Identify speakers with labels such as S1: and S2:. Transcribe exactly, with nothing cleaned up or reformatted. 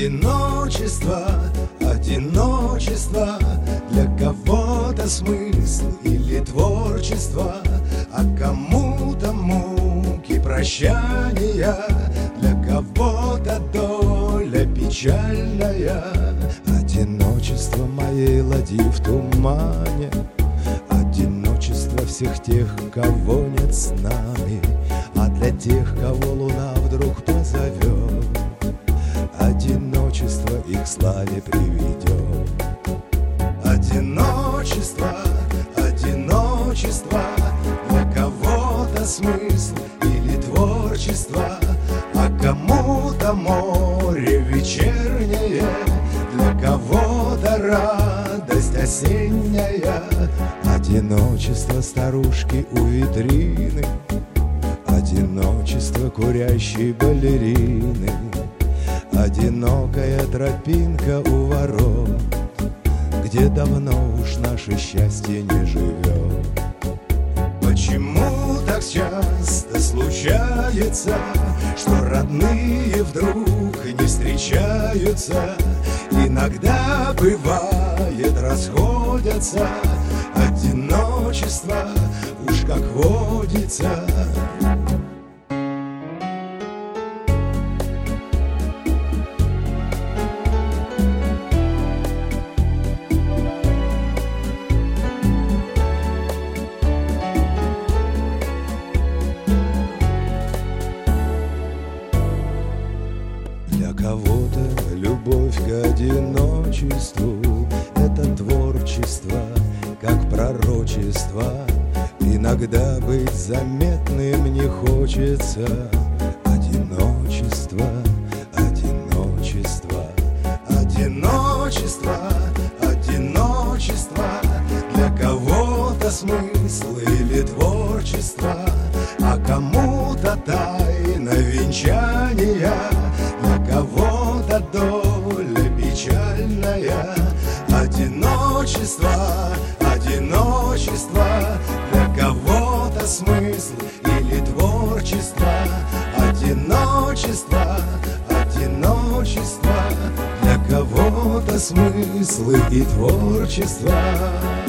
S1: Одиночество, одиночество, для кого-то смысл или творчество, а кому-то муки прощания, для кого-то доля печальная. Одиночество моей ладьи в тумане, одиночество всех тех, кого нет с нами, а для тех, кого луна вдруг позовет, одиночество их к славе приведет. Одиночество, одиночество, для кого-то смысл или творчество, а кому-то море вечернее, для кого-то радость осенняя. Одиночество старушки у витрины, одиночество курящей балерины, одинокая тропинка у ворот, где давно уж наше счастье не живет. Почему так часто случается, что родные вдруг не встречаются? Иногда бывает расходятся, одиночество уж как водится. Для кого-то любовь к одиночеству — это творчество, как пророчество. Иногда быть заметным не хочется. Одиночество, одиночество, одиночество, одиночество, для кого-то смысл или творчество, а кому-то тайна венчания, для кого-то доля печальная. Одиночество, одиночество, для кого-то смысл или творчество. Одиночество, одиночество, для кого-то смыслы и творчество.